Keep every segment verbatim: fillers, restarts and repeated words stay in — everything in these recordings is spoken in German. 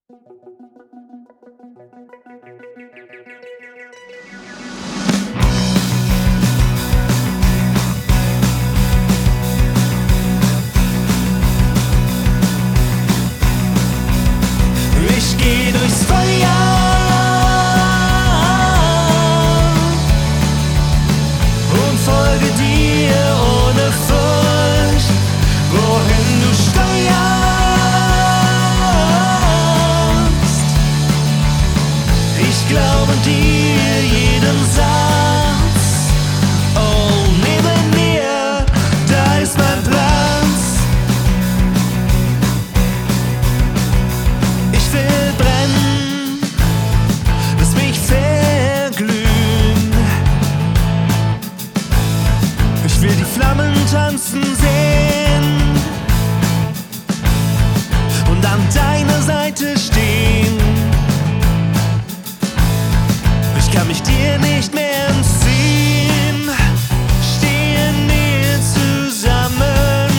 Ich geh durchs Feuer und folge dir ohne Furcht, wohin du steuerst. Ich glaube dir jeden Satz. Oh, neben mir, da ist mein Platz. Ich will brennen, lass mich verglühen. Ich will die Flammen tanzen sehen und an deiner Seite stehen. Ich kann mich dir nicht mehr entziehen. Stehen wir zusammen,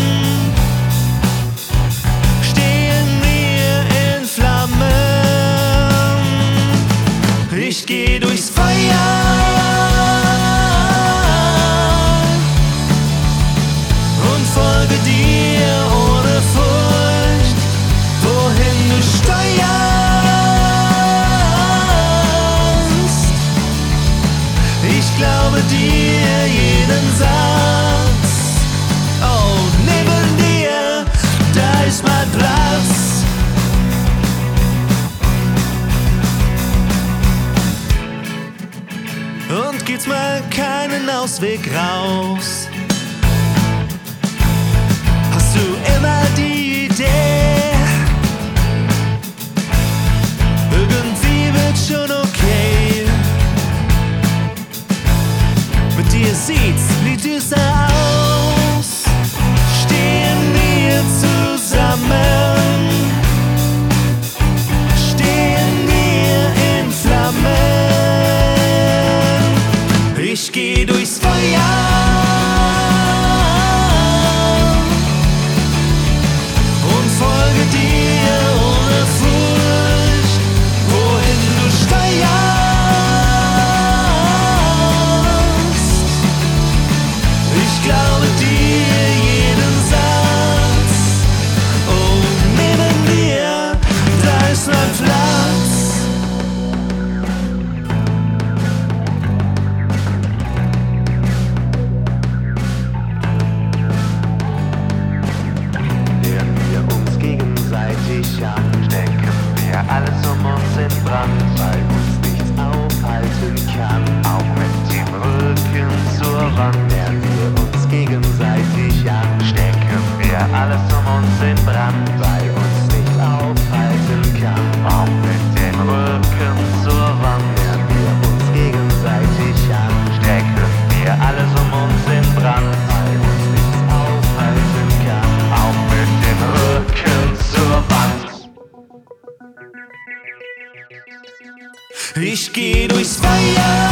stehen wir in Flammen. Ich geh durchs Feuer und folge dir ohne Furcht, wohin du steuerst. Ich glaube dir jeden Satz. Oh, neben dir, da ist mein Platz. Und gibt's mal keinen Ausweg raus? Hast du immer die Idee, irgendwie wird schon okay? Mit dir sieht's wie düster aus. Stehen wir zusammen, stehen wir in Flammen. Ich geh durchs Feuer und folge dir ohne Furcht, wohin du steuerst. Ich glaube dir jeden Satz. Oh, neben dir, da ist mein Platz. Während wir uns gegenseitig anstecken, wir alles um uns in Brand, weil uns nichts aufhalten kann, auch mit dem Rücken zur Wand. Während wir uns gegenseitig anstecken, wir alles um uns in Brand, weil uns nichts aufhalten kann, auch mit dem Rücken zur Wand. Während wir uns gegenseitig anstecken, wir alles um uns in Brand, weil uns nichts aufhalten kann, auch mit dem Rücken zur Wand. Ich geh durchs Feuer